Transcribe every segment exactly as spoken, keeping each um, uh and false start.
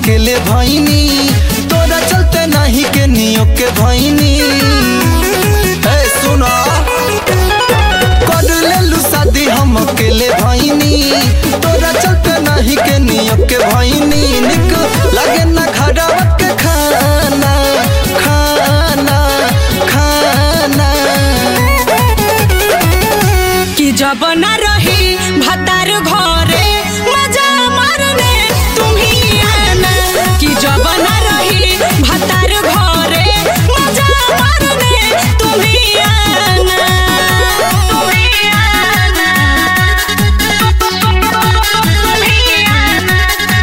अकेले भईनी तोरा चलते नहीं के नियो के भईनी। ए सुना कर लेलू शादी हम अकेले भईनी तोरा चलते नहीं के नियो के भईनी। निक लगे ना घरवा के खाना खाना खाना कि जब न रही भतार घरे मजा मारने तुम्ही आना। कि जब न रही भतार घरे मजा मारने तुम्ही आना। तुम्ही आना तुम्ही आना।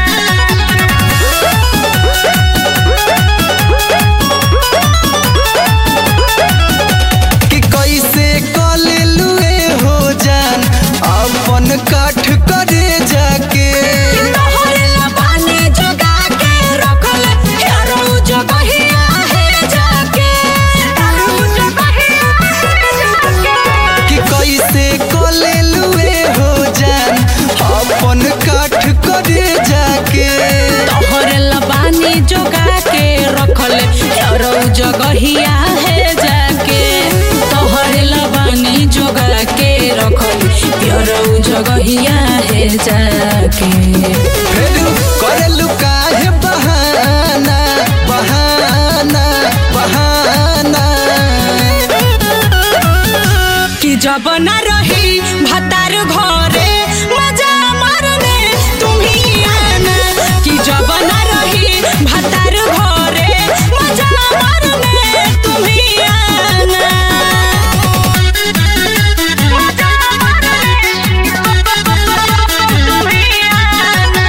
कि कैसे कलेलू हो जान अपन काठ करे जाके। तोहरे लबाने जगा के रखल यारो जगहिया है जाके। यारो जगहिया है जाके। कि कैसे कलेलू हो जान अपन काठ करे जाके। तोहरे लबाने जगा के रखल यारो जगहिया है जाके। तोहरे लबाने जगा के रखल यारो जगहिया है जाके। फिर करेलू काहे बहाना बहाना बहाना। कि जब न रही भतार घरे मजा मारने तुम्ही आना। कि जब न रही भतार घरे मजा मारने तुम्ही आना। मजा मारने तुम्ही आना।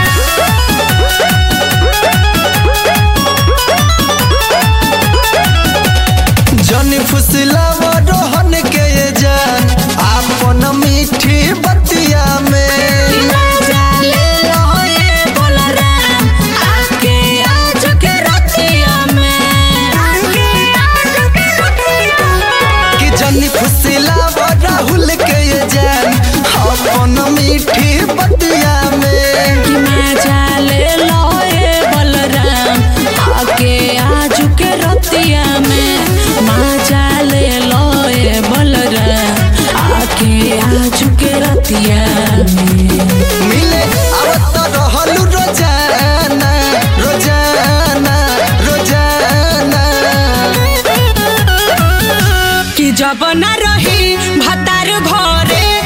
जन फुसलावा रोहन के ये जान अपन मीठी बतिया में। मजा ले लो ये बोलराम आके आज के रतिया में। आके आज के रतिया में। कि जन फुसलावा राहुल के ये जान अपन मीठी बतिया में। कि मजा ले लो ये बलराम आके आज के रतिया में। मजा ले लो ये बलराम आके आज के रतिया में। मिले आवत रहलू रोजाना रोजाना रोजाना। कि जब न रही भतार घरे